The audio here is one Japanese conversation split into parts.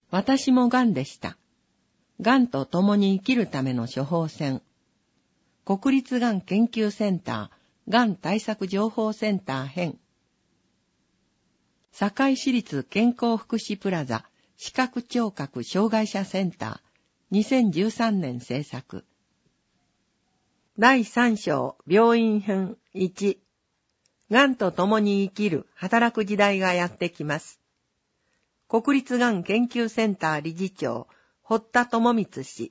私も癌でした。癌と共に生きるための処方箋。国立がん研究センター、がん対策情報センター編。堺市立健康福祉プラザ視覚聴覚障害者センター、2013年制作。第3章病院編1。がんと共に生きる働く時代がやってきます。国立がん研究センター理事長、堀田智光氏。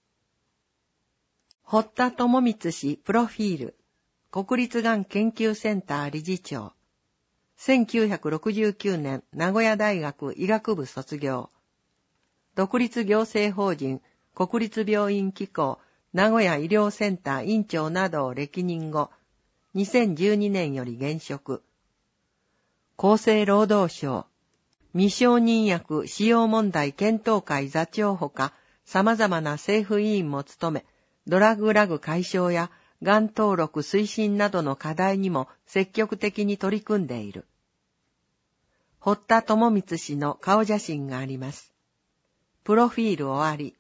堀田智光氏プロフィール。国立がん研究センター理事長。1969年名古屋大学医学部卒業。独立行政法人国立病院機構名古屋医療センター院長などを歴任後、2012年より現職。厚生労働省、未承認薬使用問題検討会座長ほか、様々な政府委員も務め、ドラッグラグ解消やがん登録推進などの課題にも積極的に取り組んでいる。堀田智光氏の顔写真があります。プロフィール終わり。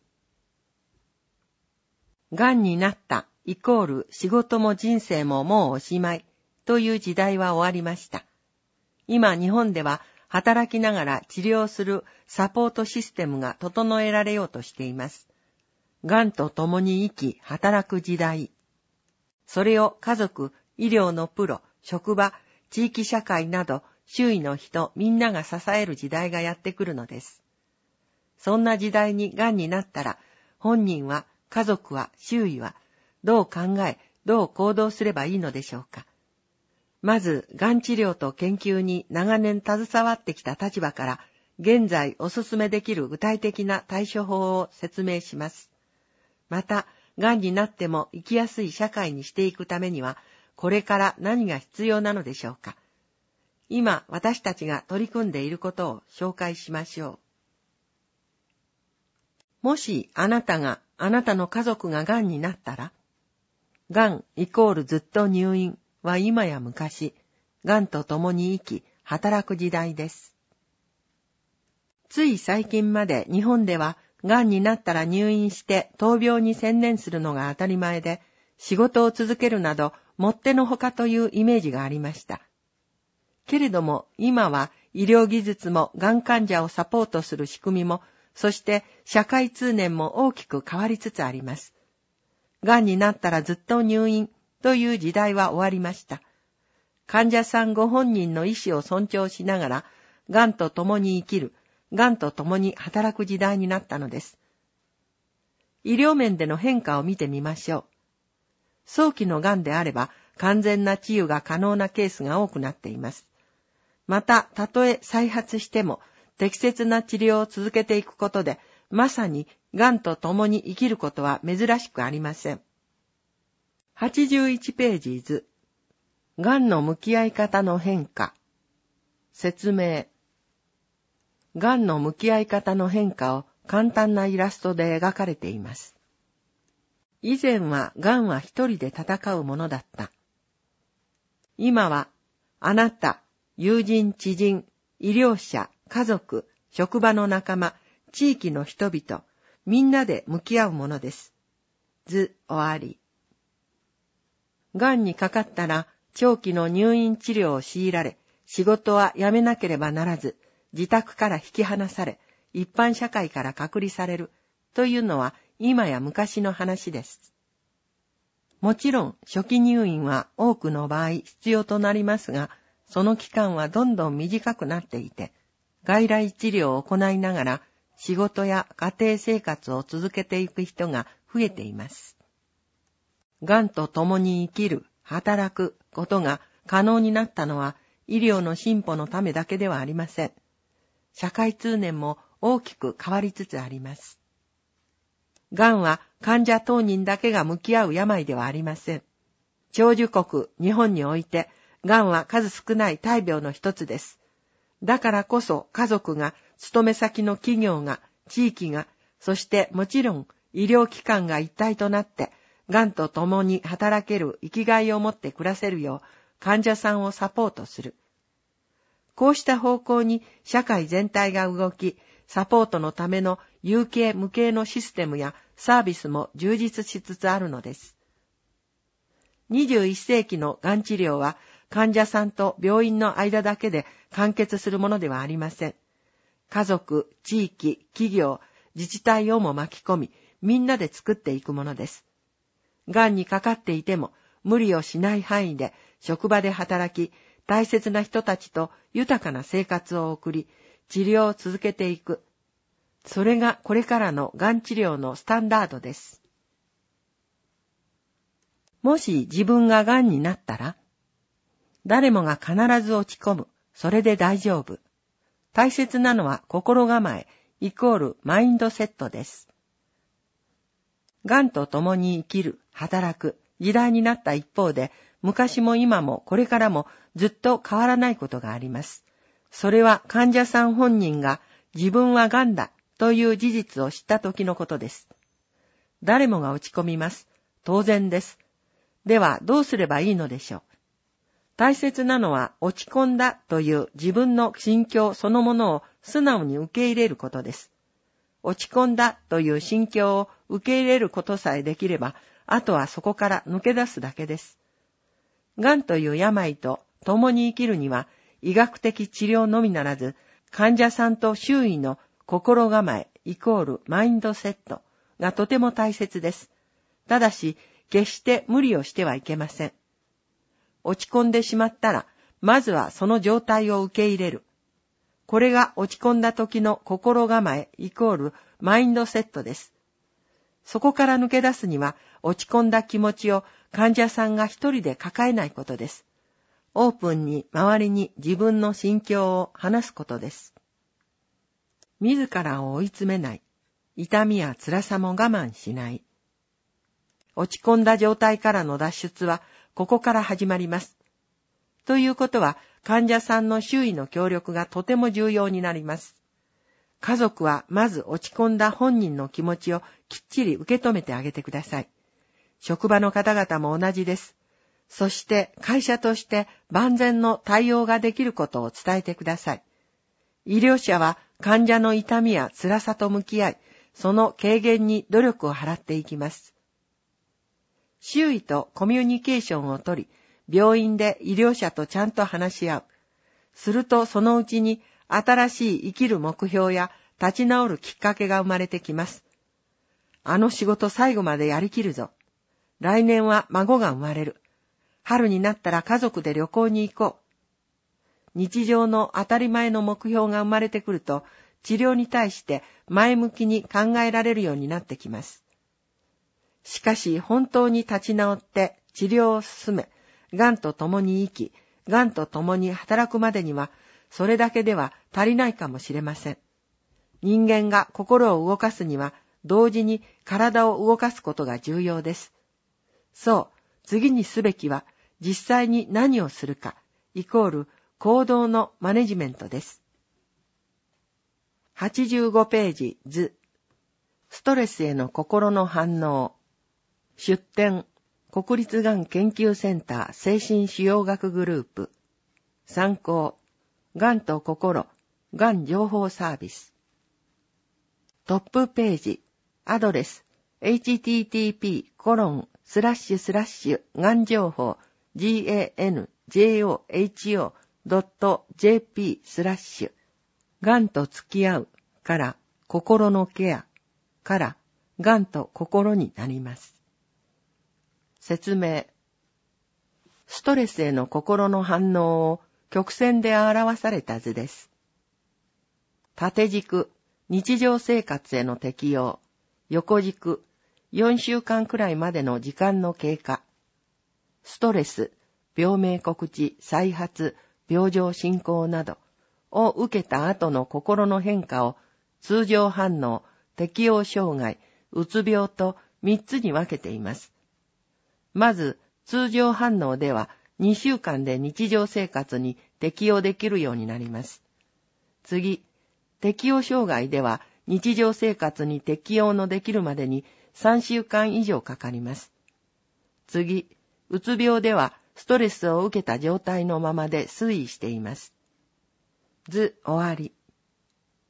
がんになったイコール仕事も人生ももうおしまいという時代は終わりました。今日本では働きながら治療するサポートシステムが整えられようとしています。がんと共に生き働く時代。それを家族、医療のプロ、職場、地域社会など周囲の人みんなが支える時代がやってくるのです。そんな時代にがんになったら本人は家族は周囲はどう考え、どう行動すればいいのでしょうか。まず、がん治療と研究に長年携わってきた立場から、現在お勧めできる具体的な対処法を説明します。また、がんになっても生きやすい社会にしていくためには、これから何が必要なのでしょうか。今、私たちが取り組んでいることを紹介しましょう。もし、あなたの家族ががんになったら、がんイコールずっと入院は今や昔、がんと共に生き、働く時代です。つい最近まで日本では、がんになったら入院して闘病に専念するのが当たり前で、仕事を続けるなど、もってのほかというイメージがありました。けれども、今は医療技術もがん患者をサポートする仕組みも、そして社会通念も大きく変わりつつあります。がんになったらずっと入院という時代は終わりました。患者さんご本人の意思を尊重しながら、がんと共に生きる、がんと共に働く時代になったのです。医療面での変化を見てみましょう。早期のがんであれば完全な治癒が可能なケースが多くなっています。また、たとえ再発しても適切な治療を続けていくことで、まさにがんと共に生きることは珍しくありません。81ページ図。がんの向き合い方の変化。説明。がんの向き合い方の変化を簡単なイラストで描かれています。以前はがんは一人で戦うものだった。今はあなた、友人、知人、医療者、家族、職場の仲間、地域の人々、みんなで向き合うものです。図終わり。がんにかかったら長期の入院治療を強いられ、仕事は辞めなければならず、自宅から引き離され、一般社会から隔離されるというのは今や昔の話です。もちろん初期入院は多くの場合必要となりますが、その期間はどんどん短くなっていて、外来治療を行いながら仕事や家庭生活を続けていく人が増えています。がんと共に生きる、働くことが可能になったのは医療の進歩のためだけではありません。社会通念も大きく変わりつつあります。がんは患者当人だけが向き合う病ではありません。長寿国日本において、がんは数少ない大病の一つです。だからこそ家族が、勤め先の企業が、地域が、そしてもちろん医療機関が一体となって、がんと共に働ける生きがいを持って暮らせるよう患者さんをサポートする。こうした方向に社会全体が動き、 サポートのための有形無形のシステムやサービスも充実しつつあるのです。21世紀のがん治療は患者さんと病院の間だけで完結するものではありません。家族、地域、企業、自治体をも巻き込み、みんなで作っていくものです。がんにかかっていても無理をしない範囲で職場で働き、大切な人たちと豊かな生活を送り、治療を続けていく。それがこれからのがん治療のスタンダードです。もし自分ががんになったら、誰もが必ず落ち込む。それで大丈夫。大切なのは心構えイコールマインドセットです。がんと共に生きる、働く時代になった一方で、昔も今もこれからもずっと変わらないことがあります。それは患者さん本人が自分はがんだという事実を知った時のことです。誰もが落ち込みます。当然です。ではどうすればいいのでしょう。大切なのは落ち込んだという自分の心境そのものを素直に受け入れることです。落ち込んだという心境を受け入れることさえできれば、あとはそこから抜け出すだけです。がんという病と共に生きるには、医学的治療のみならず、患者さんと周囲の心構えイコールマインドセットがとても大切です。ただし、決して無理をしてはいけません。落ち込んでしまったら、まずはその状態を受け入れる。これが落ち込んだ時の心構えイコールマインドセットです。そこから抜け出すには、落ち込んだ気持ちを患者さんが一人で抱えないことです。オープンに周りに自分の心境を話すことです。自らを追い詰めない。痛みや辛さも我慢しない。落ち込んだ状態からの脱出はここから始まります。ということは患者さんの周囲の協力がとても重要になります。家族はまず落ち込んだ本人の気持ちをきっちり受け止めてあげてください。職場の方々も同じです。そして会社として万全の対応ができることを伝えてください。医療者は患者の痛みや辛さと向き合い、その軽減に努力を払っていきます。周囲とコミュニケーションをとり、病院で医療者とちゃんと話し合う。するとそのうちに新しい生きる目標や立ち直るきっかけが生まれてきます。あの仕事最後までやりきるぞ。来年は孫が生まれる。春になったら家族で旅行に行こう。日常の当たり前の目標が生まれてくると、治療に対して前向きに考えられるようになってきます。しかし本当に立ち直って治療を進め、がんと共に生き、がんと共に働くまでには、それだけでは足りないかもしれません。人間が心を動かすには、同時に体を動かすことが重要です。そう、次にすべきは、実際に何をするか、イコール行動のマネジメントです。85ページ図。ストレスへの心の反応。出典、国立がん研究センター精神腫瘍学グループ。参考、がんと心、がん情報サービス。トップページ、アドレス、http://がん情報 ganjoho.jp/ がんと付き合うから心のケアからがんと心になります。説明。ストレスへの心の反応を曲線で表された図です。縦軸、日常生活への適応。横軸、4週間くらいまでの時間の経過。ストレス、病名告知、再発、病状進行などを受けた後の心の変化を通常反応、適応障害、うつ病と3つに分けています。まず、通常反応では2週間で日常生活に適応できるようになります。次、適応障害では日常生活に適応のできるまでに3週間以上かかります。次、うつ病ではストレスを受けた状態のままで推移しています。図終わり。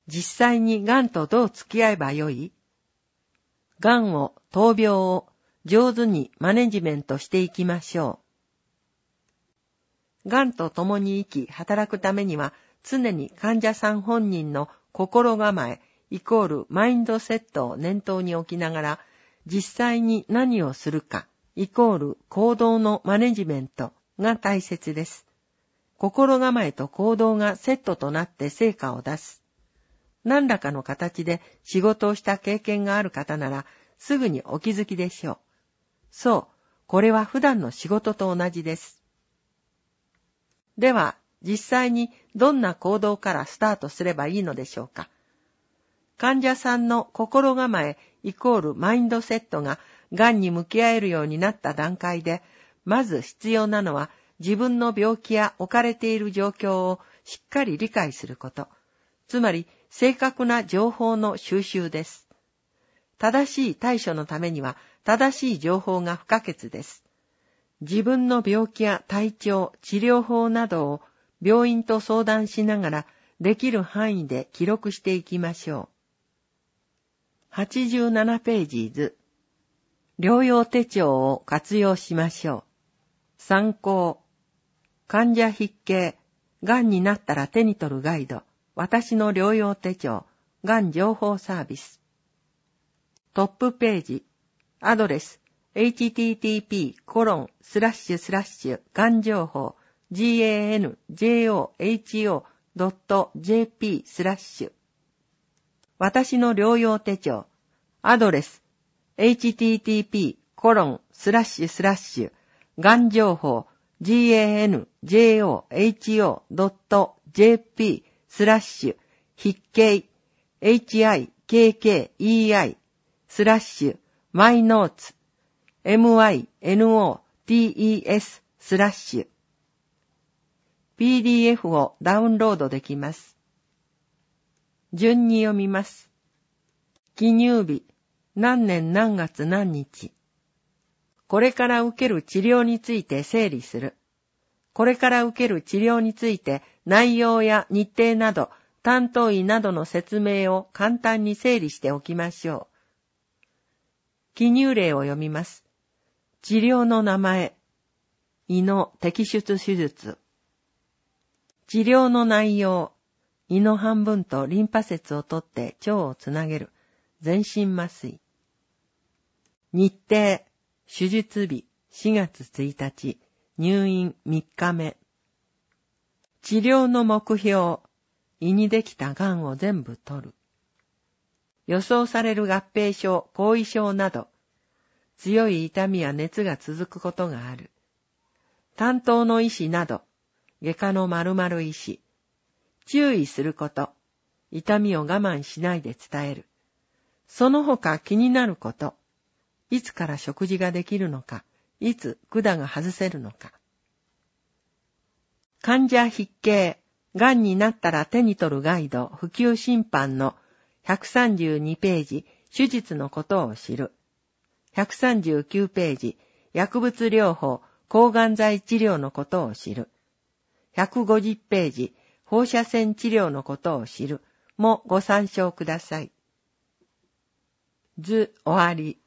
実際に癌とどう付き合えばよい？癌を、闘病を上手にマネジメントしていきましょう。癌と共に生き働くためには常に患者さん本人の心構えマインドセットを念頭に置きながら実際に何をするか行動のマネジメントが大切です。心構えと行動がセットとなって成果を出す。何らかの形で仕事をした経験がある方ならすぐにお気づきでしょう。そう、これは普段の仕事と同じです。では、実際にどんな行動からスタートすればいいのでしょうか。患者さんの心構えマインドセットが癌に向き合えるようになった段階で、まず必要なのは自分の病気や置かれている状況をしっかり理解すること。つまり、正確な情報の収集です。正しい対処のためには正しい情報が不可欠です。自分の病気や体調、治療法などを病院と相談しながらできる範囲で記録していきましょう。87ページ図。療養手帳を活用しましょう。参考。患者筆記。癌になったら手に取るガイド。私の療養手帳。癌情報サービス。トップページ。アドレス。http:// がん情報 ganjoho.jp/ 私の療養手帳。アドレス。http:// がん情報 ganjoho.jp/ 筆記 hikkei/ マイノーツ mynotes/ PDF をダウンロードできます。順に読みます。記入日、何年何月何日。これから受ける治療について整理する。これから受ける治療について内容や日程など担当医などの説明を簡単に整理しておきましょう。記入例を読みます。治療の名前。胃の摘出手術。治療の内容。胃の半分とリンパ節を取って腸をつなげる。全身麻酔。日程。手術日。4月1日。入院3日目。治療の目標。胃にできた癌を全部取る。予想される合併症、後遺症など、強い痛みや熱が続くことがある。担当の医師など、外科の〇〇医師。注意すること。痛みを我慢しないで伝える。その他気になること。いつから食事ができるのか、いつ管が外せるのか。患者筆記、癌になったら手に取るガイド、普及審判の132ページ、手術のことを知る。139ページ、薬物療法、抗がん剤治療のことを知る。150ページ、放射線治療のことを知る。もご参照ください。図終わり。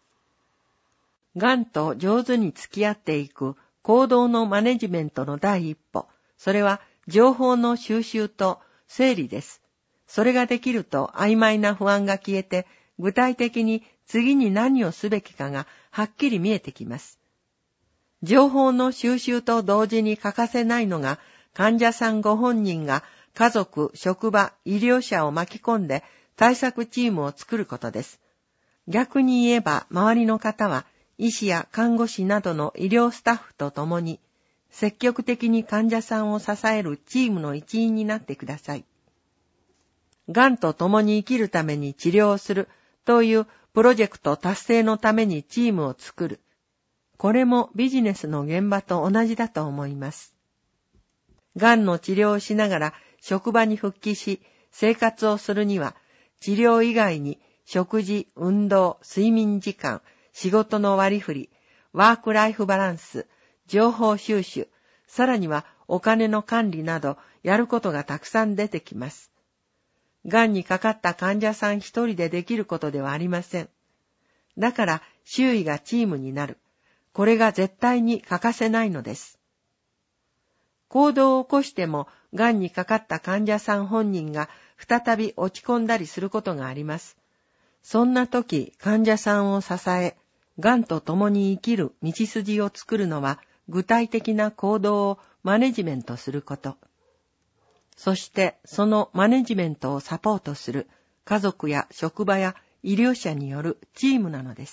癌と上手に付き合っていく行動のマネジメントの第一歩。それは情報の収集と整理です。それができると曖昧な不安が消えて、具体的に次に何をすべきかがはっきり見えてきます。情報の収集と同時に欠かせないのが、患者さんご本人が家族、職場、医療者を巻き込んで対策チームを作ることです。逆に言えば、周りの方は医師や看護師などの医療スタッフと共に、積極的に患者さんを支えるチームの一員になってください。癌と共に生きるために治療をするというプロジェクト達成のためにチームを作る。これもビジネスの現場と同じだと思います。癌の治療をしながら職場に復帰し、生活をするには、治療以外に食事、運動、睡眠時間、仕事の割り振り、ワークライフバランス、情報収集、さらにはお金の管理などやることがたくさん出てきます。 癌にかかった患者さん一人でできることではありません。だから周囲がチームになる。これが絶対に欠かせないのです。行動を起こしても、癌にかかった患者さん本人が再び落ち込んだりすることがあります。そんな時、患者さんを支え、癌と共に生きる道筋を作るのは、具体的な行動をマネジメントすること。そして、そのマネジメントをサポートする家族や職場や医療者によるチームなのです。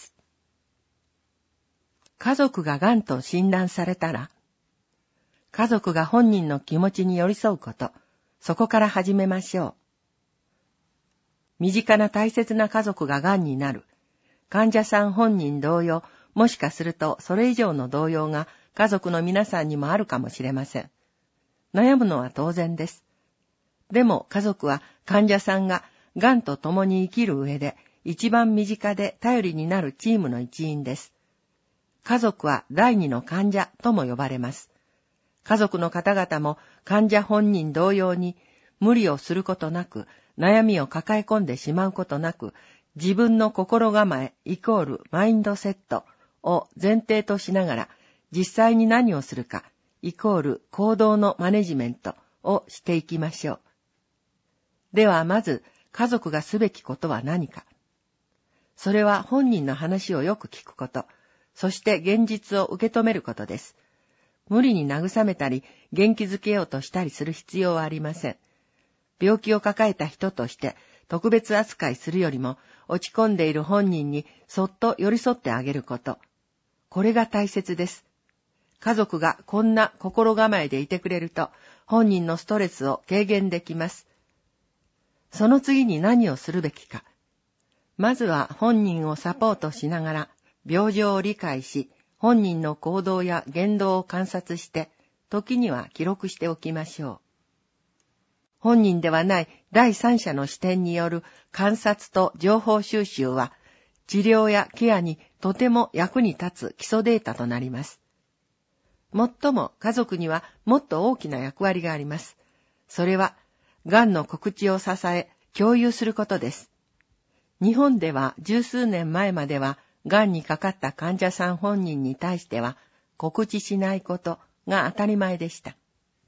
家族が癌と診断されたら、家族が本人の気持ちに寄り添うこと、そこから始めましょう。身近な大切な家族が癌になる。患者さん本人同様、もしかするとそれ以上の動揺が家族の皆さんにもあるかもしれません。悩むのは当然です。でも家族は患者さんが癌と共に生きる上で一番身近で頼りになるチームの一員です。家族は第二の患者とも呼ばれます。家族の方々も患者本人同様に無理をすることなく、悩みを抱え込んでしまうことなく、自分の心構えイコールマインドセットを前提としながら、実際に何をするかイコール行動のマネジメントをしていきましょう。ではまず家族がすべきことは何か。それは本人の話をよく聞くこと、そして現実を受け止めることです。無理に慰めたり元気づけようとしたりする必要はありません。病気を抱えた人として特別扱いするよりも落ち込んでいる本人にそっと寄り添ってあげること。これが大切です。家族がこんな心構えでいてくれると本人のストレスを軽減できます。その次に何をするべきか。まずは本人をサポートしながら病状を理解し、本人の行動や言動を観察して、時には記録しておきましょう。本人ではない第三者の視点による観察と情報収集は、治療やケアにとても役に立つ基礎データとなります。もっとも家族にはもっと大きな役割があります。それは、癌の告知を支え、共有することです。日本では十数年前までは、癌にかかった患者さん本人に対しては、告知しないことが当たり前でした。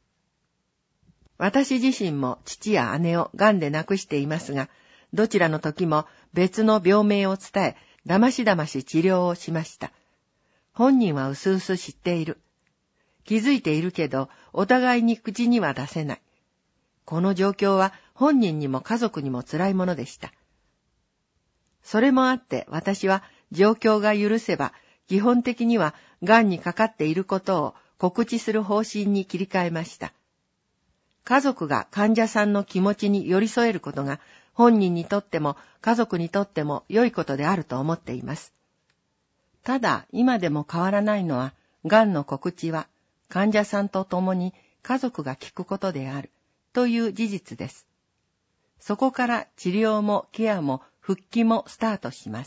私自身も父や姉を癌で亡くしていますが、どちらの時も別の病名を伝え、だましだまし治療をしました。本人はうすうす知っている。気づいているけど、お互いに口には出せない。この状況は本人にも家族にも辛いものでした。それもあって私は状況が許せば、基本的には癌にかかっていることを告知する方針に切り替えました。家族が患者さんの気持ちに寄り添えることが本人にとっても家族にとっても良いことであると思っています。ただ今でも変わらないのは、癌の告知は患者さんと共に家族が聞くことであるという事実です。そこから治療もケアも復帰もスタートします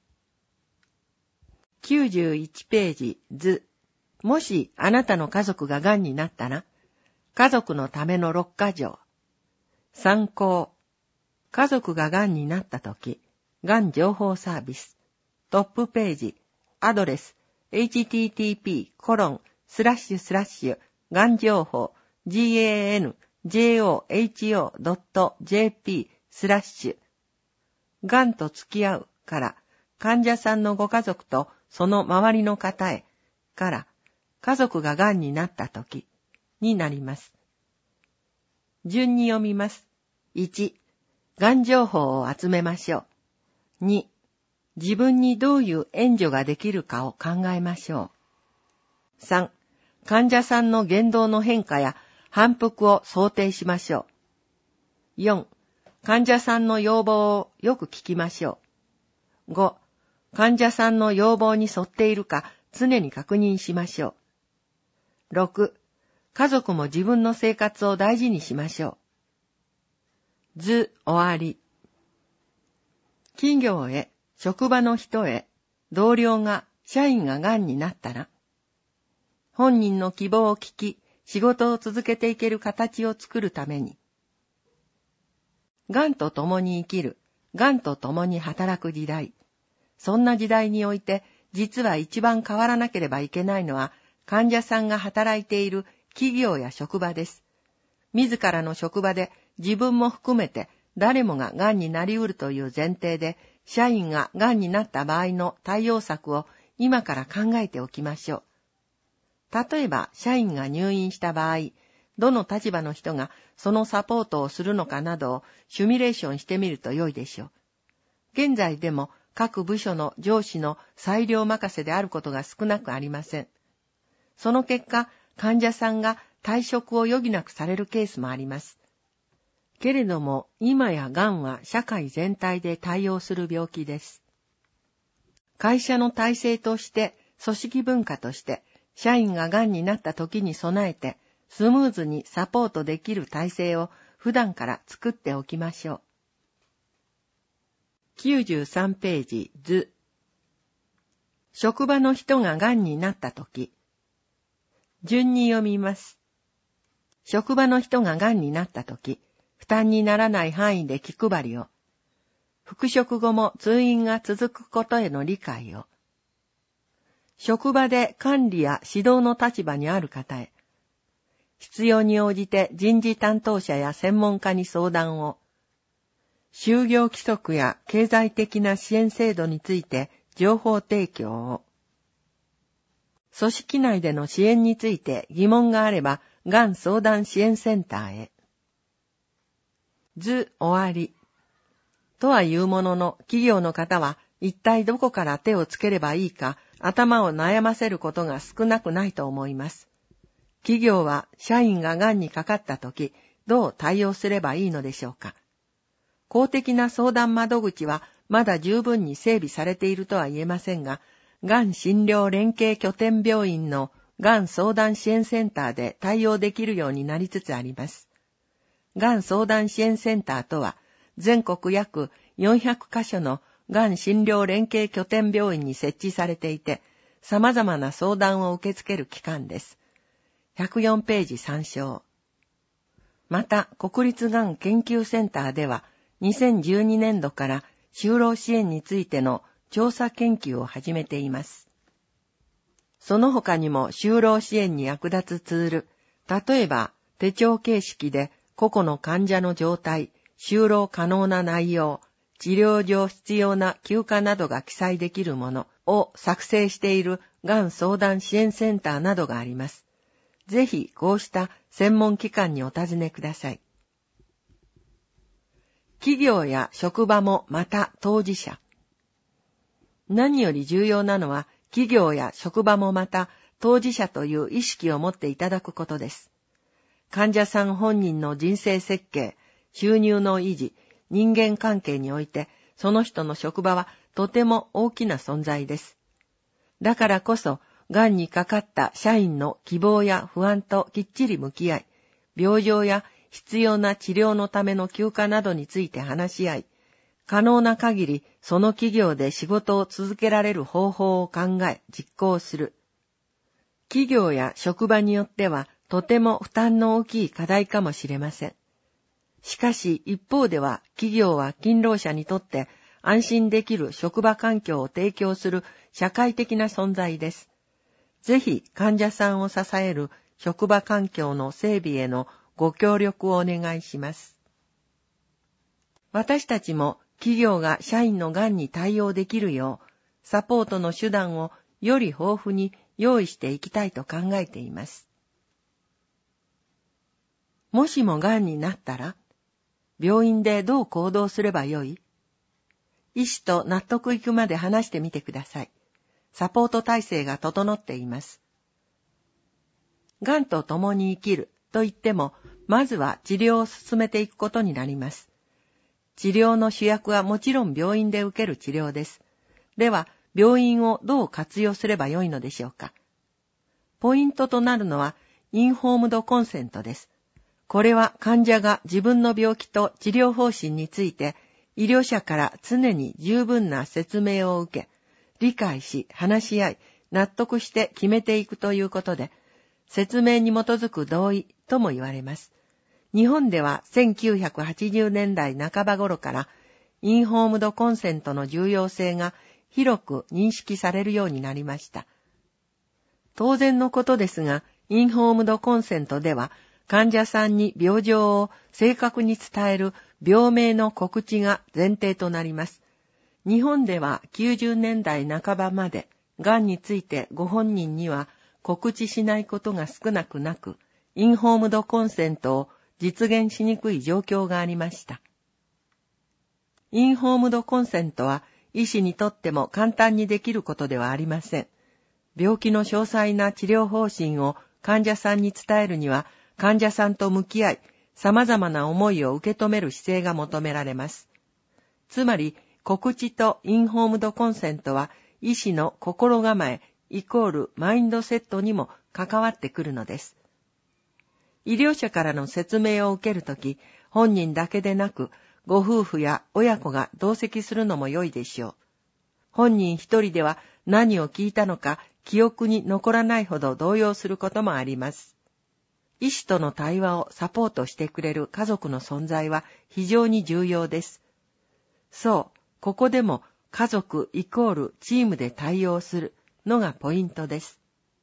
。91ページ図。もしあなたの家族が癌になったら、家族のための6か条。参考。家族が癌になったとき、癌情報サービス。トップページ。アドレス。http:// がん情報 ganjoho.jp/ がんと付き合うから患者さんのご家族とその周りの方へから家族ががんになったときになります。順に読みます。1、がん情報を集めましょう。2、自分にどういう援助ができるかを考えましょう。3、患者さんの言動の変化や反復を想定しましょう。4、患者さんの要望をよく聞きましょう。5、患者さんの要望に沿っているか常に確認しましょう。6、家族も自分の生活を大事にしましょう。図終わり。企業へ、職場の人へ、同僚が、社員が癌になったら、本人の希望を聞き、仕事を続けていける形を作るために、 がんと共に生きる、がんと共に働く時代。そんな時代において、実は一番変わらなければいけないのは、患者さんが働いている企業や職場です。自らの職場で自分も含めて誰もががんになりうるという前提で、社員ががんになった場合の対応策を今から考えておきましょう。例えば、社員が入院した場合、どの立場の人がそのサポートをするのかなどをシミュレーションしてみると良いでしょう。現在でも各部署の上司の裁量任せであることが少なくありません。その結果、患者さんが退職を余儀なくされるケースもあります。けれども、今やがんは社会全体で対応する病気です。会社の体制として、組織文化として、社員ががんになった時に備えて、スムーズにサポートできる体制を普段から作っておきましょう。93ページ図。職場の人ががんになった時。順に読みます。職場の人ががんになった時、負担にならない範囲で気配りを。復職後も通院が続くことへの理解を。職場で管理や指導の立場にある方へ。必要に応じて人事担当者や専門家に相談を。就業規則や経済的な支援制度について情報提供を。組織内での支援について疑問があれば、がん相談支援センターへ。図終わり。とはいうものの、企業の方は一体どこから手をつければいいか頭を悩ませることが少なくないと思います。企業は社員ががんにかかったとき、どう対応すればいいのでしょうか。公的な相談窓口はまだ十分に整備されているとは言えませんが、がん診療連携拠点病院のがん相談支援センターで対応できるようになりつつあります。がん相談支援センターとは、全国約400カ所のがん診療連携拠点病院に設置されていて、様々な相談を受け付ける機関です。104ページ参照。また、国立がん研究センターでは、2012年度から就労支援についての調査研究を始めています。その他にも就労支援に役立つツール、例えば手帳形式で個々の患者の状態、就労可能な内容、治療上必要な休暇などが記載できるものを作成しているがん相談支援センターなどがあります。ぜひこうした専門機関にお尋ねください。企業や職場もまた当事者。何より重要なのは企業や職場もまた当事者という意識を持っていただくことです。患者さん本人の人生設計、収入の維持、人間関係においてその人の職場はとても大きな存在です。だからこそ、がんにかかった社員の希望や不安ときっちり向き合い、病状や必要な治療のための休暇などについて話し合い、可能な限りその企業で仕事を続けられる方法を考え実行する。企業や職場によってはとても負担の大きい課題かもしれません。しかし一方では企業は勤労者にとって安心できる職場環境を提供する社会的な存在です。ぜひ患者さんを支える職場環境の整備へのご協力をお願いします。私たちも企業が社員のがんに対応できるよう、サポートの手段をより豊富に用意していきたいと考えています。もしもがんになったら、病院でどう行動すればよい？医師と納得いくまで話してみてください。サポート体制が整っています。がんと共に生きると言っても、まずは治療を進めていくことになります。治療の主役はもちろん病院で受ける治療です。では、病院をどう活用すればよいのでしょうか。ポイントとなるのは、インフォームドコンセントです。これは患者が自分の病気と治療方針について、医療者から常に十分な説明を受け、理解し、話し合い、納得して決めていくということで、説明に基づく同意とも言われます。 日本では1980年代半ば頃からインホームドコンセントの重要性が広く認識されるようになりました。当然のことですが、インホームドコンセントでは患者さんに病状を正確に伝える病名の告知が前提となります。日本では90年代半ばまで、がんについてご本人には告知しないことが少なくなく、インホームドコンセントを実現しにくい状況がありました。インホームドコンセントは医師にとっても簡単にできることではありません。病気の詳細な治療方針を患者さんに伝えるには、患者さんと向き合い、様々な思いを受け止める姿勢が求められます。つまり、告知とインホームドコンセントは、医師の心構えイコールマインドセットにも関わってくるのです。医療者からの説明を受けるとき、本人だけでなく、ご夫婦や親子が同席するのも良いでしょう。本人一人では何を聞いたのか記憶に残らないほど動揺することもあります。医師との対話をサポートしてくれる家族の存在は非常に重要です。そう、ここでも家族イコールチームで対応するのがポイントです。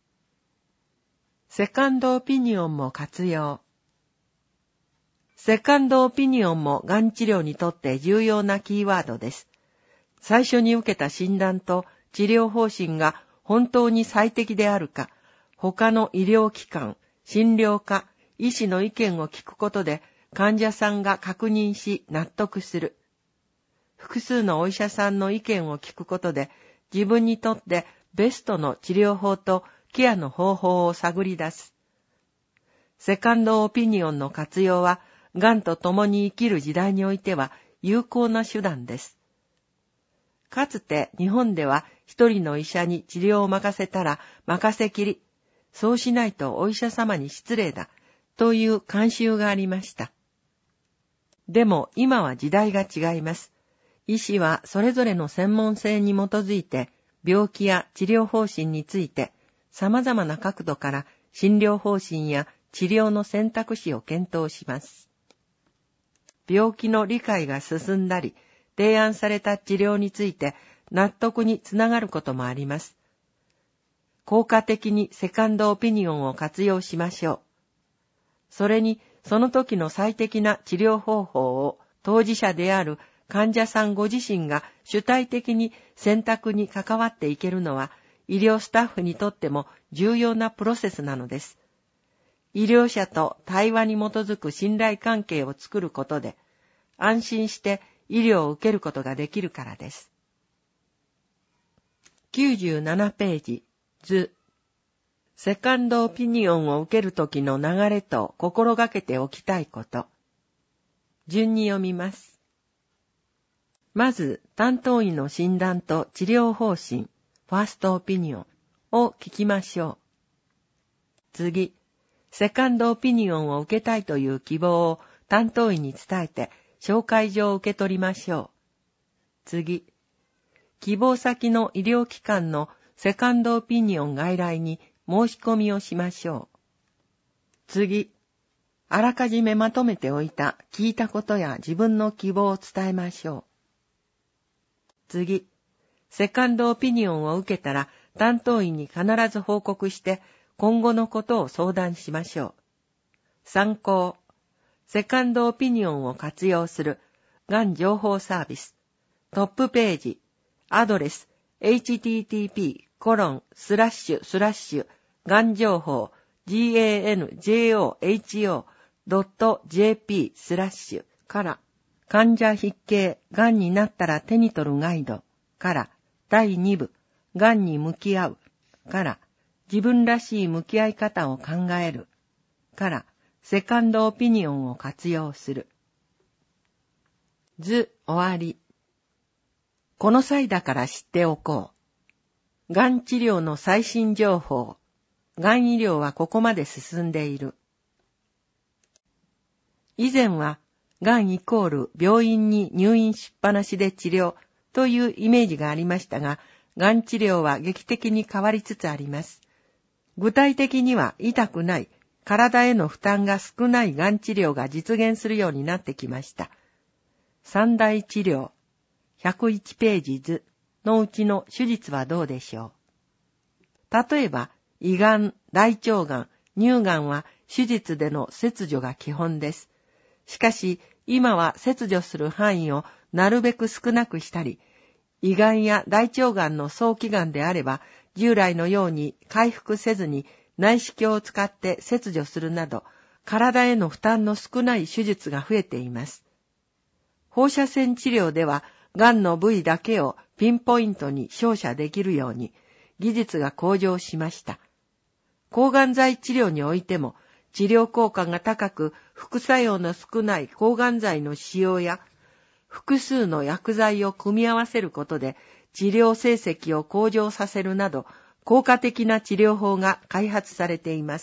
セカンドオピニオンも活用。セカンドオピニオンもがん治療にとって重要なキーワードです。最初に受けた診断と治療方針が本当に最適であるか、他の医療機関、診療科、医師の意見を聞くことで患者さんが確認し納得する。複数のお医者さんの意見を聞くことで自分にとってベストの治療法とケアの方法を探り出す。セカンドオピニオンの活用は、がんと共に生きる時代においては有効な手段です。かつて日本では一人の医者に治療を任せたら任せきり、そうしないとお医者様に失礼だという慣習がありました。でも今は時代が違います。医師はそれぞれの専門性に基づいて病気や治療方針について様々な角度から診療方針や治療の選択肢を検討します。病気の理解が進んだり、提案された治療について納得につながることもあります。効果的にセカンドオピニオンを活用しましょう。それに、その時の最適な治療方法を当事者である患者さんご自身が主体的に選択に関わっていけるのは、医療スタッフにとっても重要なプロセスなのです。医療者と対話に基づく信頼関係を作ることで、安心して医療を受けることができるからです。97ページ、図。セカンドオピニオンを受けるときの流れと心がけておきたいこと。順に読みます。まず、担当医の診断と治療方針、ファーストオピニオンを聞きましょう。次、セカンドオピニオンを受けたいという希望を担当医に伝えて、紹介状を受け取りましょう。次、希望先の医療機関のセカンドオピニオン外来に申し込みをしましょう。次、あらかじめまとめておいた聞いたことや自分の希望を伝えましょう。次、セカンドオピニオンを受けたら担当医に必ず報告して今後のことを相談しましょう。参考、セカンドオピニオンを活用するがん情報サービス。トップページ、アドレス、http:// がん情報 ganjoho.jp/ から患者筆記がんになったら手に取るガイドから第2部がんに向き合うから自分らしい向き合い方を考えるからセカンドオピニオンを活用する。図終わり。この際だから知っておこう。がん治療の最新情報。がん医療はここまで進んでいる。以前は、がんイコール病院に入院しっぱなしで治療というイメージがありましたが、がん治療は劇的に変わりつつあります。具体的には痛くない、 体への負担が少ないがん治療が実現するようになってきました。三大治療、101ページ図のうちの手術はどうでしょう。例えば、胃がん、大腸がん、乳がんは手術での切除が基本です。しかし、今は切除する範囲をなるべく少なくしたり、胃がんや大腸がんの早期がんであれば、従来のように回復せずに内視鏡を使って切除するなど、体への負担の少ない手術が増えています。放射線治療では、がんの部位だけをピンポイントに照射できるように、技術が向上しました。抗がん剤治療においても、治療効果が高く副作用の少ない抗がん剤の使用や、複数の薬剤を組み合わせることで治療成績を向上させるなど、効果的な治療法が開発されています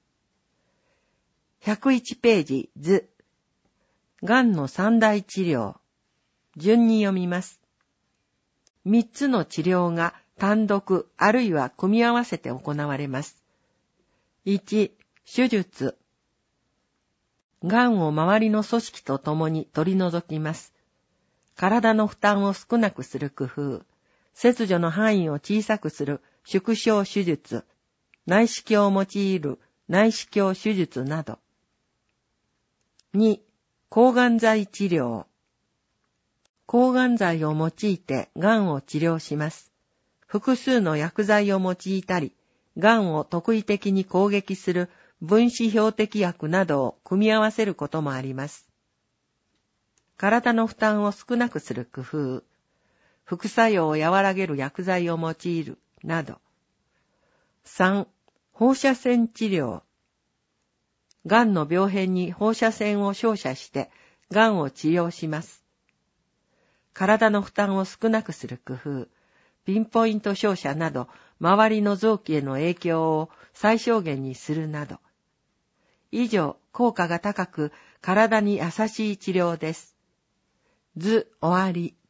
。101ページ図。がんの三大治療。順に読みます。3つの治療が単独あるいは組み合わせて行われます。1、手術。がんを周りの組織とともに取り除きます。体の負担を少なくする工夫、切除の範囲を小さくする縮小手術、内視鏡を用いる内視鏡手術など。2、抗がん剤治療。抗がん剤を用いてがんを治療します。複数の薬剤を用いたり、がんを特異的に攻撃する分子標的薬などを組み合わせることもあります。体の負担を少なくする工夫、副作用を和らげる薬剤を用いるなど。3、放射線治療。がんの病変に放射線を照射してがんを治療します。体の負担を少なくする工夫、ピンポイント照射など、周りの臓器への影響を最小限にするなど。以上、効果が高く、体に優しい治療です。図終わり。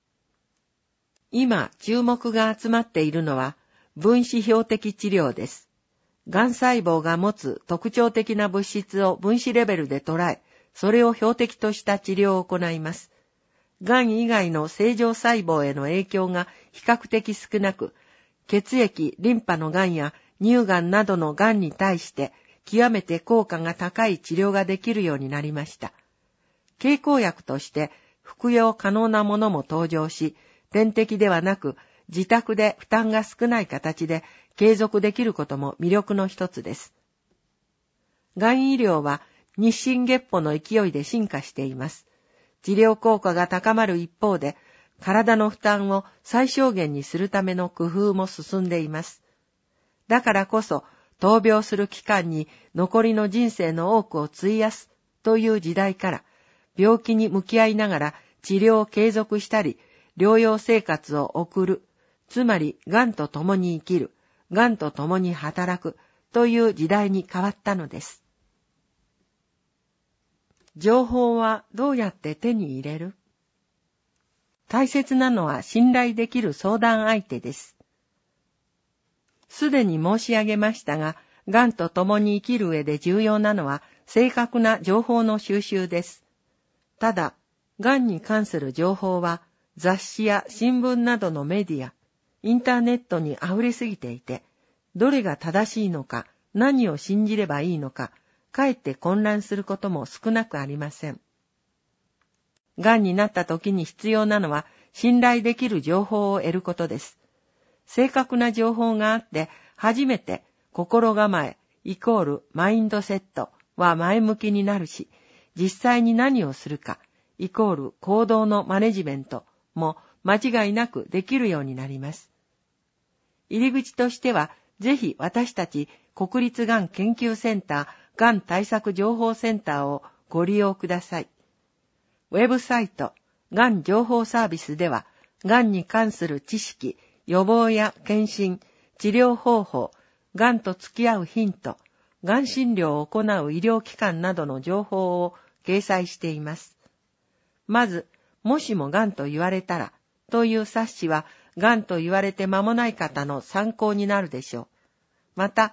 今、注目が集まっているのは、分子標的治療です。がん細胞が持つ特徴的な物質を分子レベルで捉え、それを標的とした治療を行います。がん以外の正常細胞への影響が比較的少なく、血液、リンパのがんや乳がんなどのがんに対して極めて効果が高い治療ができるようになりました。経口薬として服用可能なものも登場し、点滴ではなく自宅で負担が少ない形で継続できることも魅力の一つです。がん医療は日進月歩の勢いで進化しています。治療効果が高まる一方で、体の負担を最小限にするための工夫も進んでいます。だからこそ、闘病する期間に残りの人生の多くを費やすという時代から、病気に向き合いながら治療を継続したり、療養生活を送る、つまりがんと共に生きる、がんと共に働くという時代に変わったのです。情報はどうやって手に入れる？大切なのは信頼できる相談相手です。すでに申し上げましたが、がんと共に生きる上で重要なのは正確な情報の収集です。ただ、がんに関する情報は雑誌や新聞などのメディア、インターネットに溢れすぎていて、どれが正しいのか、何を信じればいいのか、かえって混乱することも少なくありません。がんになった時に必要なのは信頼できる情報を得ることです。正確な情報があって初めて心構え=マインドセットは前向きになるし、実際に何をするか=行動のマネジメントも間違いなくできるようになります。入り口としてはぜひ私たち国立がん研究センターがん対策情報センターをご利用ください。ウェブサイト、がん情報サービスでは、がんに関する知識、予防や検診、治療方法、がんと付き合うヒント、がん診療を行う医療機関などの情報を掲載しています。まず、もしもがんと言われたらという冊子は、がんと言われて間もない方の参考になるでしょう。また、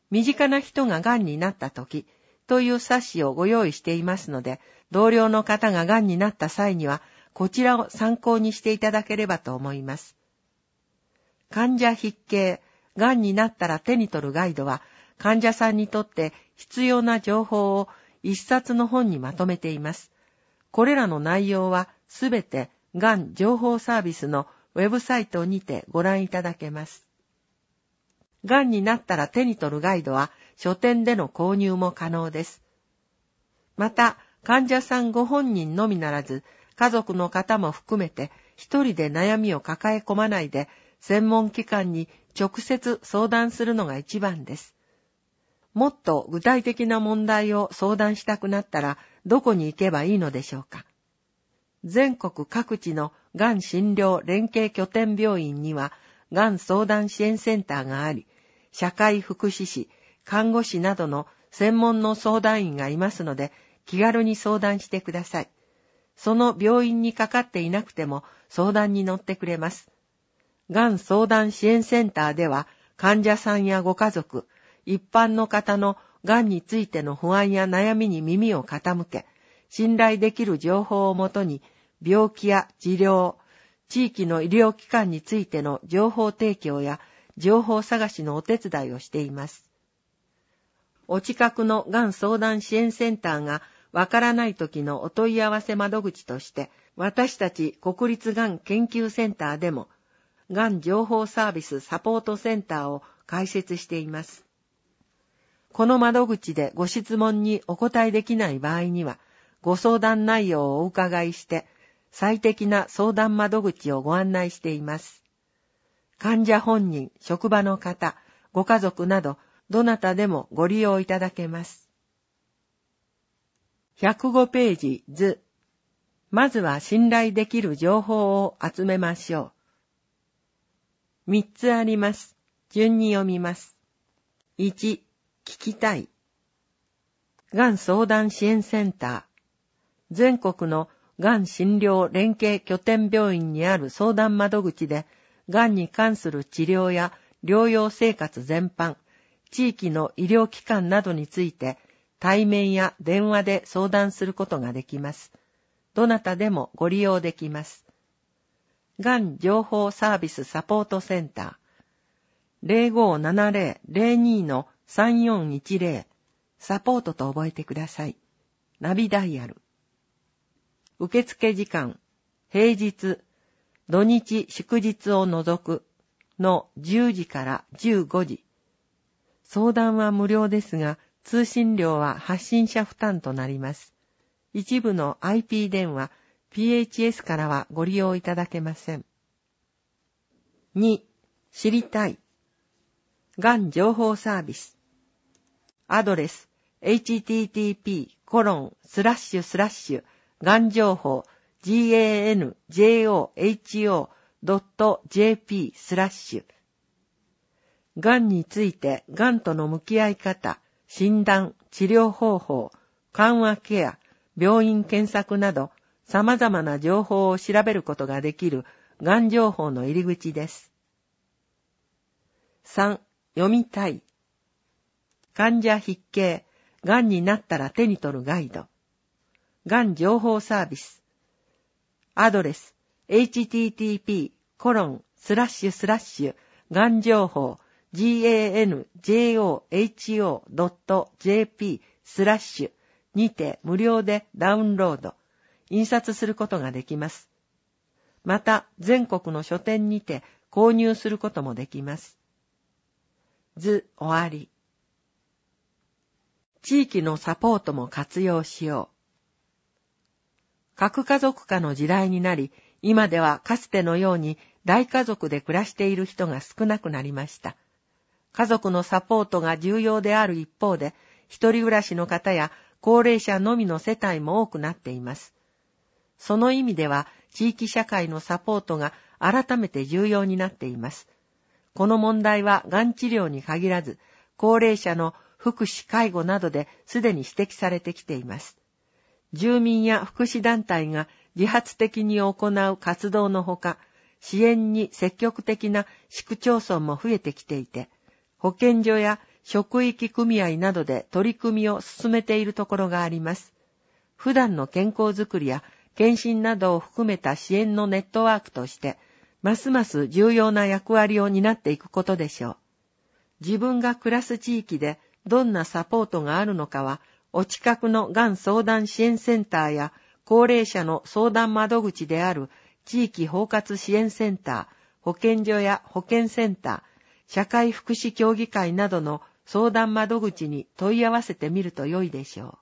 身近な人が癌になった時という冊子をご用意していますので、同僚の方が癌になった際には、こちらを参考にしていただければと思います。患者筆記、癌になったら手に取るガイドは、患者さんにとって必要な情報を一冊の本にまとめています。これらの内容はすべてがん情報サービスのウェブサイトにてご覧いただけます。がんになったら手に取るガイドは書店での購入も可能です。また、患者さんご本人のみならず、家族の方も含めて一人で悩みを抱え込まないで、専門機関に直接相談するのが一番です。もっと具体的な問題を相談したくなったらどこに行けばいいのでしょうか。全国各地のがん診療連携拠点病院にはがん相談支援センターがあり、社会福祉士、看護師などの専門の相談員がいますので気軽に相談してください。その病院にかかっていなくても相談に乗ってくれます。がん相談支援センターでは患者さんやご家族、一般の方のがんについての不安や悩みに耳を傾け、信頼できる情報をもとに病気や治療、地域の医療機関についての情報提供や情報探しのお手伝いをしています。お近くのがん相談支援センターがわからない時のお問い合わせ窓口として、私たち国立がん研究センターでもがん情報サービスサポートセンターを開設しています。この窓口でご質問にお答えできない場合には、ご相談内容をお伺いして、最適な相談窓口をご案内しています。患者本人、職場の方、ご家族など、どなたでもご利用いただけます。105ページ図。まずは信頼できる情報を集めましょう。3つあります。順に読みます。1、聞きたい。がん相談支援センター。全国のがん診療連携拠点病院にある相談窓口で、がんに関する治療や療養生活全般、地域の医療機関などについて、対面や電話で相談することができます。どなたでもご利用できます。がん情報サービスサポートセンター。0570-02-3410サポートと覚えてください。ナビダイヤル。受付時間、平日、土日祝日を除くの10時から15時。相談は無料ですが、通信料は発信者負担となります。一部の IP 電話、PHS からはご利用いただけません。2、知りたい。がん情報サービス。アドレス、http:// がん情報 ganjoho.jp/ がんについてがんとの向き合い方、診断、治療方法、緩和ケア、病院検索など様々な情報を調べることができるがん情報の入り口です。3、読みたい。患者筆記、がんになったら手に取るガイド。がん情報サービス。アドレス、http:// がん情報 ganjoho.jp/ にて無料でダウンロード、印刷することができます。また、全国の書店にて購入することもできます。図終わり。地域のサポートも活用しよう。核家族化の時代になり、今ではかつてのように大家族で暮らしている人が少なくなりました。家族のサポートが重要である一方で、一人暮らしの方や高齢者のみの世帯も多くなっています。その意味では、地域社会のサポートが改めて重要になっています。この問題はがん治療に限らず、高齢者の福祉介護などですでに指摘されてきています。住民や福祉団体が自発的に行う活動のほか、支援に積極的な市区町村も増えてきていて、保健所や職域組合などで取り組みを進めているところがあります。普段の健康づくりや検診などを含めた支援のネットワークとして、ますます重要な役割を担っていくことでしょう。自分が暮らす地域でどんなサポートがあるのかは、お近くのがん相談支援センターや高齢者の相談窓口である地域包括支援センター、保健所や保健センター、社会福祉協議会などの相談窓口に問い合わせてみると良いでしょ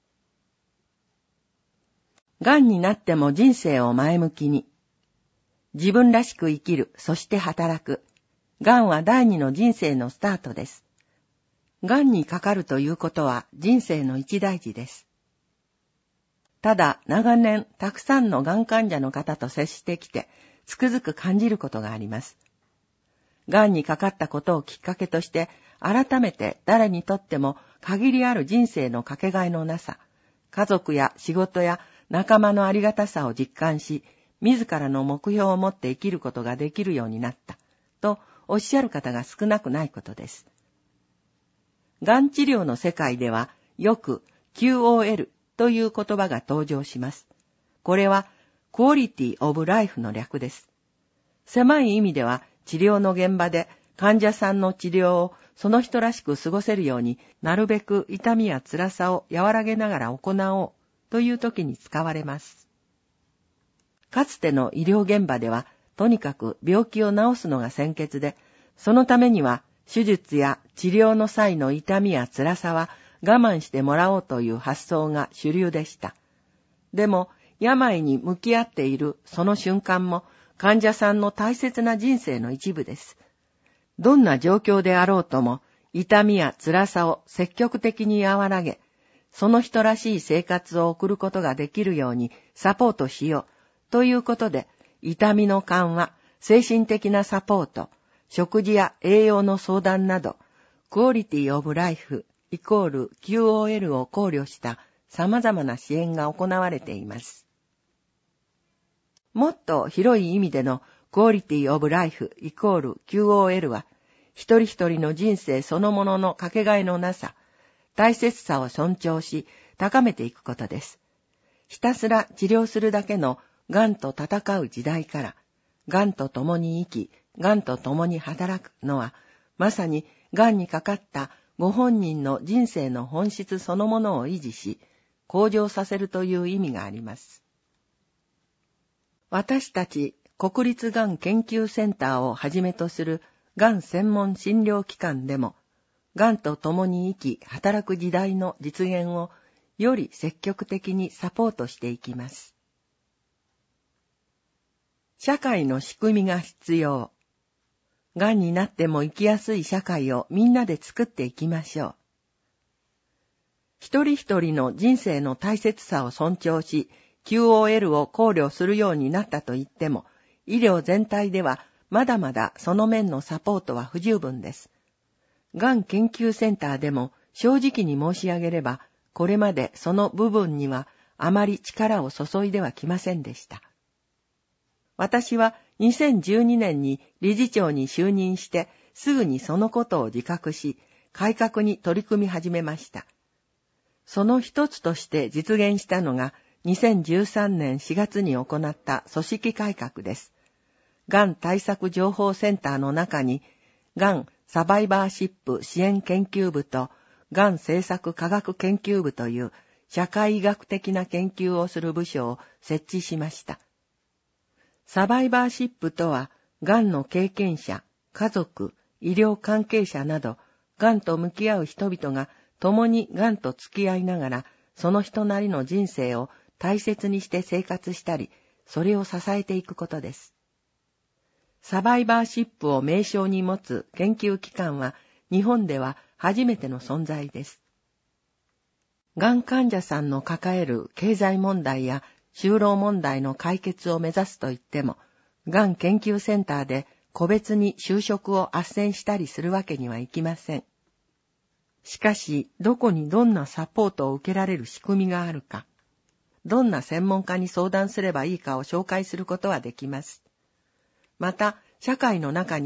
う。がんになっても人生を前向きに。自分らしく生きる、そして働く。がんは第二の人生のスタートです。がんにかかるということは人生の一大事です。ただ、長年たくさんのがん患者の方と接してきて、つくづく感じることがあります。がんにかかったことをきっかけとして、改めて誰にとっても限りある人生のかけがえのなさ、家族や仕事や仲間のありがたさを実感し、自らの目標を持って生きることができるようになった、とおっしゃる方が少なくないことです。がん治療の世界では、よく QOL という言葉が登場します。これは、クオリティオブライフの略です。狭い意味では、治療の現場で患者さんの治療をその人らしく過ごせるようになるべく痛みや辛さを和らげながら行おうという時に使われます。かつての医療現場ではとにかく病気を治すのが先決で、そのためには手術や治療の際の痛みや辛さは我慢してもらおうという発想が主流でした。でも病に向き合っているその瞬間も患者さんの大切な人生の一部です。どんな状況であろうとも、痛みや辛さを積極的に和らげ、その人らしい生活を送ることができるようにサポートしようということで、痛みの緩和、精神的なサポート、食事や栄養の相談など、クオリティオブライフイコール QOL を考慮した様々な支援が行われています。もっと広い意味でのクオリティオブライフイコール QOL は、一人一人の人生そのもののかけがえのなさ、大切さを尊重し、高めていくことです。ひたすら治療するだけのがんと戦う時代から、がんと共に生き、がんと共に働くのは、まさにがんにかかったご本人の人生の本質そのものを維持し、向上させるという意味があります。私たち国立がん研究センターをはじめとするがん専門診療機関でも、がんと共に生き働く時代の実現をより積極的にサポートしていきます。社会の仕組みが必要。がんになっても生きやすい社会をみんなで作っていきましょう。一人一人の人生の大切さを尊重し、QOL を考慮するようになったと言っても、医療全体ではまだまだその面のサポートは不十分です。がん研究センターでも正直に申し上げれば、これまでその部分にはあまり力を注いではきませんでした。私は2012年に理事長に就任してすぐにそのことを自覚し、改革に取り組み始めました。その一つとして実現したのが2013年4月に行った組織改革です。がん対策情報センターの中に、がんサバイバーシップ支援研究部とがん政策科学研究部という社会医学的な研究をする部署を設置しました。サバイバーシップとは、がんの経験者、家族、医療関係者など、がんと向き合う人々が共にがんと付き合いながら、その人なりの人生を大切にして生活したり、それを支えていくことです。サバイバーシップを名称に持つ研究機関は、日本では初めての存在です。がん患者さんの抱える経済問題や就労問題の解決を目指すといっても、がん研究センターで個別に就職を斡旋したりするわけにはいきません。しかし、どこにどんなサポートを受けられる仕組みがあるか、どんな専門家に相談すればいいかを紹介することはできます。また、社会の中に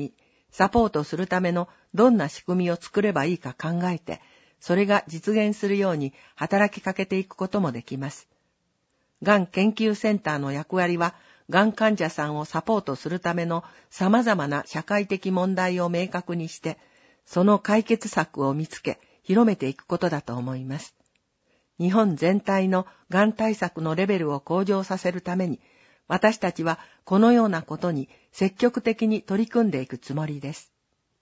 サポートするためのどんな仕組みを作ればいいか考えて、それが実現するように働きかけていくこともできます。がん研究センターの役割は、がん患者さんをサポートするための様々な社会的問題を明確にして、その解決策を見つけ、広めていくことだと思います。日本全体のがん対策のレベルを向上させるために、私たちはこのようなことに積極的に取り組んでいくつもりです。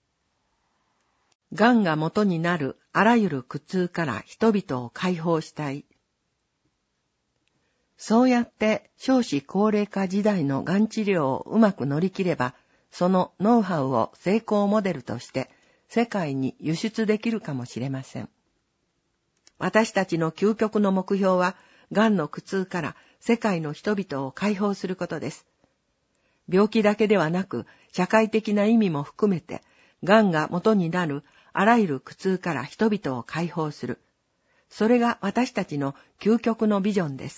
がんが元になるあらゆる苦痛から人々を解放したい。そうやって少子高齢化時代のがん治療をうまく乗り切れば、そのノウハウを成功モデルとして世界に輸出できるかもしれません。私たちの究極の目標は、がんの苦痛から世界の人々を解放することです。病気だけではなく、社会的な意味も含めて、がんが元になるあらゆる苦痛から人々を解放する。それが私たちの究極のビジョンです。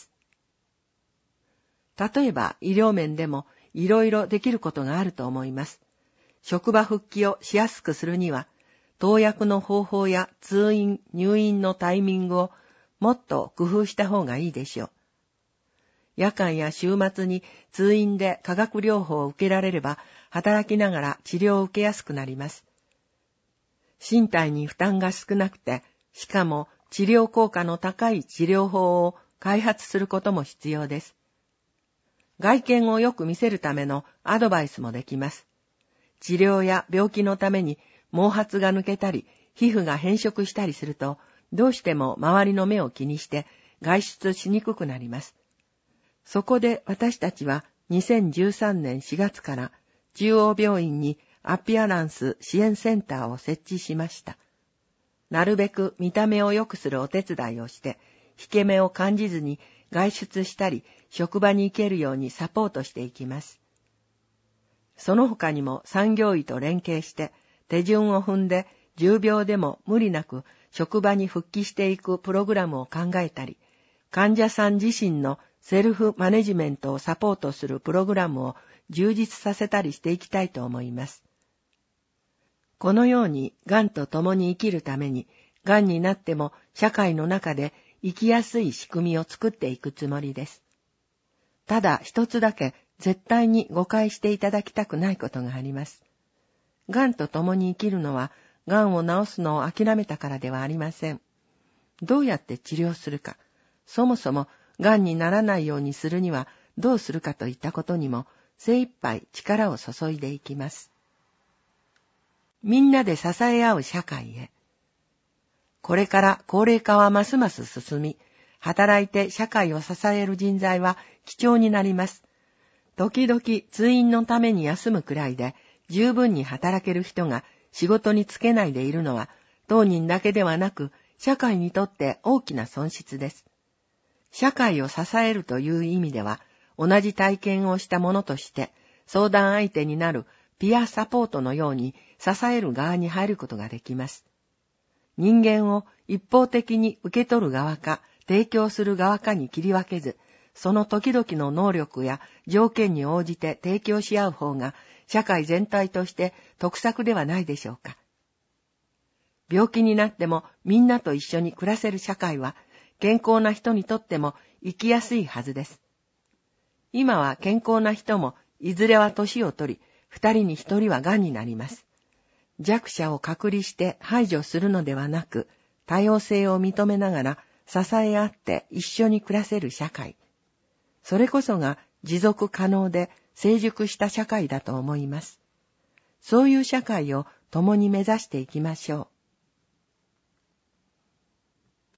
例えば医療面でもいろいろできることがあると思います。職場復帰をしやすくするには、投薬の方法や通院・入院のタイミングをもっと工夫した方がいいでしょう。夜間や週末に通院で化学療法を受けられれば、働きながら治療を受けやすくなります。身体に負担が少なくて、しかも治療効果の高い治療法を開発することも必要です。外見をよく見せるためのアドバイスもできます。治療や病気のために毛髪が抜けたり、皮膚が変色したりすると、どうしても周りの目を気にして外出しにくくなります。そこで私たちは2013年4月から中央病院にアピアランス支援センターを設置しました。なるべく見た目を良くするお手伝いをして、引け目を感じずに外出したり、職場に行けるようにサポートしていきます。その他にも産業医と連携して、手順を踏んで重病でも無理なく職場に復帰していくプログラムを考えたり、患者さん自身のセルフマネジメントをサポートするプログラムを充実させたりしていきたいと思います。このようにがんと共に生きるために、がんになっても社会の中で生きやすい仕組みを作っていくつもりです。ただ一つだけ絶対に誤解していただきたくないことがあります。がんと共に生きるのは、がんを治すのを諦めたからではありません。どうやって治療するか、そもそもがんにならないようにするにはどうするかといったことにも精一杯力を注いでいきます。みんなで支え合う社会へ。これから高齢化はますます進み、働いて社会を支える人材は貴重になります。時々通院のために休むくらいで十分に働ける人が仕事に就けないでいるのは当人だけではなく社会にとって大きな損失です。社会を支えるという意味では同じ体験をした者として相談相手になるピアサポートのように支える側に入ることができます。人間を一方的に受け取る側か提供する側かに切り分けず、その時々の能力や条件に応じて提供し合う方が社会全体として得策ではないでしょうか。病気になってもみんなと一緒に暮らせる社会は健康な人にとっても生きやすいはずです。今は健康な人もいずれは年を取り、2人に1人は癌になります。弱者を隔離して排除するのではなく、多様性を認めながら支え合って一緒に暮らせる社会。それこそが持続可能で成熟した社会だと思います。そういう社会を共に目指していきましょう。